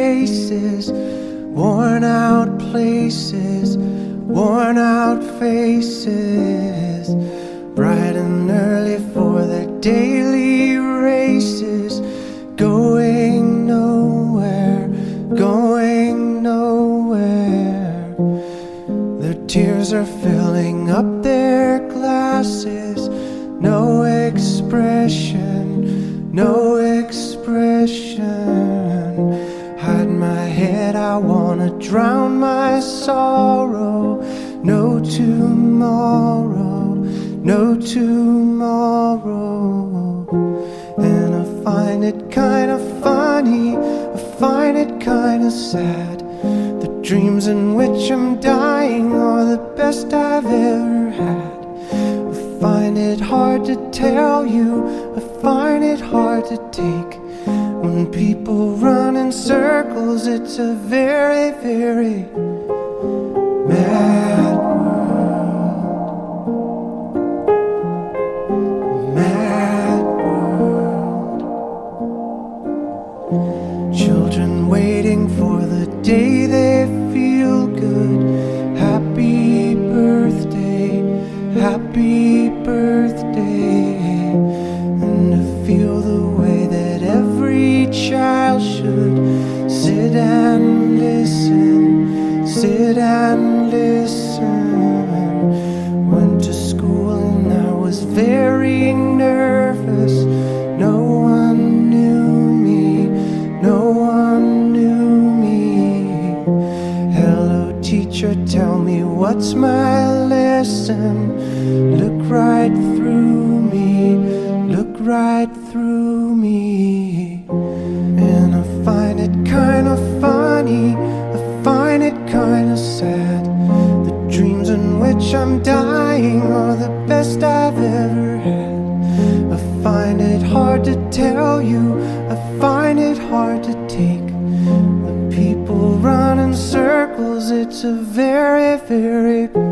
faces, worn out places, worn out faces, bright and early for their daily races, going nowhere, going nowhere. Their tears are filling up their glasses, no expression, no expression. Hide my head, I wanna drown my sorrow. No tomorrow, no tomorrow. And I find it kinda funny, I find it kinda sad. The dreams in which I'm dying are the best I've ever had. I find it hard to tell you, I find it hard to take. When people run in circles, it's a very, very mad world. Mad world. Children waiting for the day they feel good. Happy birthday, happy birthday. And to feel the way that every child should sit and listen, sit and listen. Went to school and I was very nervous. No one knew me, no one knew me. Hello teacher, tell me what's my lesson. Look right through me, look right through me. And I find it kinda funny, I find it kinda sad. The dreams in which I'm dying are the best I've ever had. I find it hard to tell you, I find it hard to take. The people run in circles, it's a very, very